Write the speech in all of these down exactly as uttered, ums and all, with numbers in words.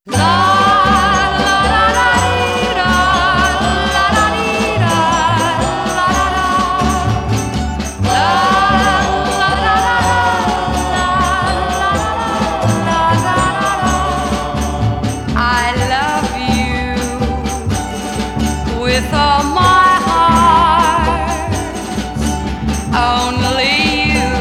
With all my heart, only you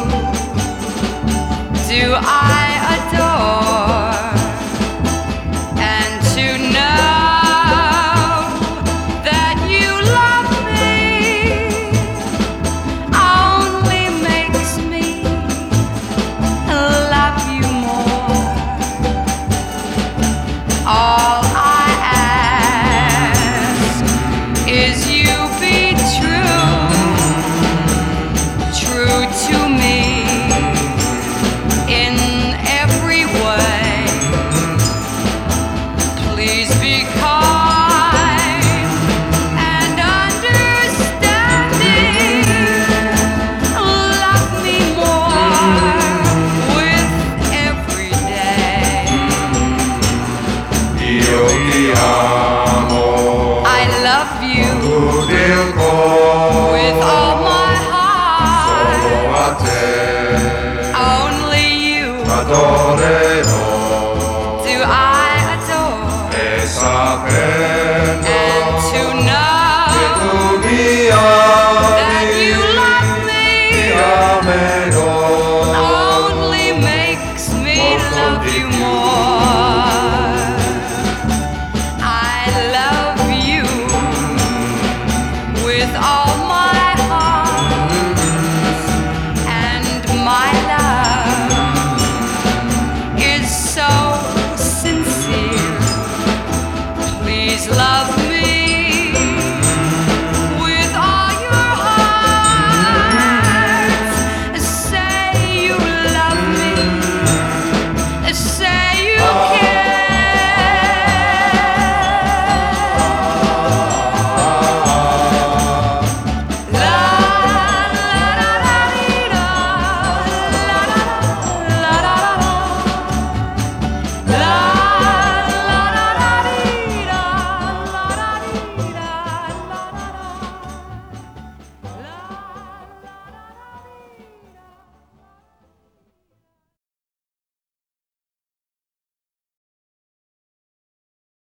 do I adore, and to know that you love me only makes me love you more. All I ask is you be true, true to me in every way. Please be kind and understanding. Love me more with every day. Io ti amo. I love you Del cuore, with all my heart. solo a te Only you adorerò, do I adore, e sapendo and to che know tu mi that ami, you love ti me amerò. only makes me Molto love di you più. more. I love you with all my heart, and my love is so sincere. Please love